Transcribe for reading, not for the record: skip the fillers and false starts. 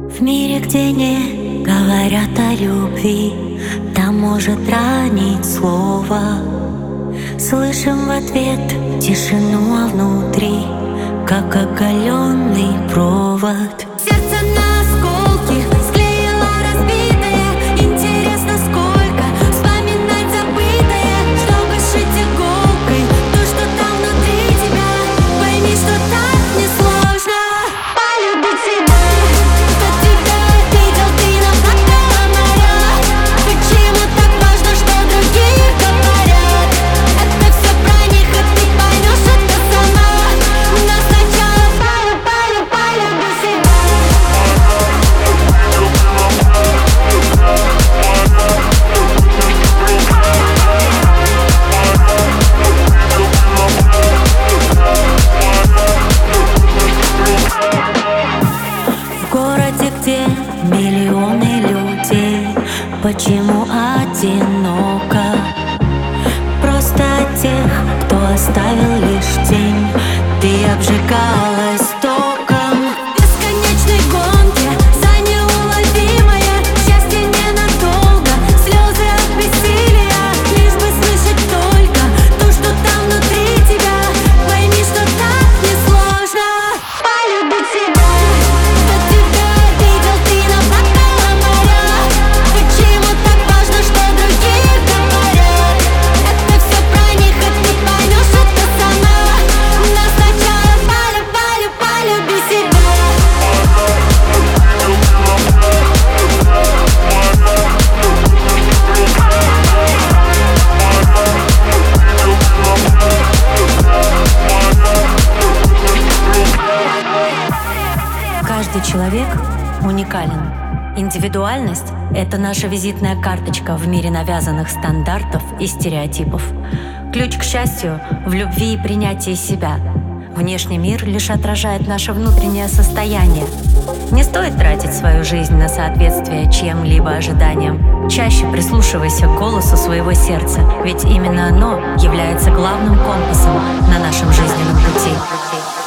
В мире, где не говорят о любви, там может ранить слово. Слышим в ответ тишину, а внутри как оголенный провод. Сердце на осколки склеило разбитое. Интересно, сколько вспоминать забытое, чтобы сшить иголкой то, что там внутри тебя. Пойми, что так несложно полюбить себя. Кто тебя обидел, ты наплакала моря. Почему так важно, что другие говорят? Это все про них, и ты поймешь это сама. Но сначала полюби себя. В городе, где миллионы людей, почему одиноко? Просто от тех, кто оставил лишь тень. Ты обжигалась током в бесконечной гонке за неуловимое счастье ненадолго. Слезы от бессилия, лишь бы слышать только то, что там внутри тебя. Пойми, что так несложно полюбить себя. Кто тебя обидел, ты наплакала моря. Почему так важно, что другие говорят? Это все про них, и ты поймешь это сама. Но сначала полюби себя. Каждый человек уникален. Индивидуальность – это наша визитная карточка в мире навязанных стандартов и стереотипов. Ключ к счастью в любви и принятии себя. Внешний мир лишь отражает наше внутреннее состояние. Не стоит тратить свою жизнь на соответствие чьим-либо ожиданиям. Чаще прислушивайся к голосу своего сердца, ведь именно оно является главным компасом на нашем жизненном пути.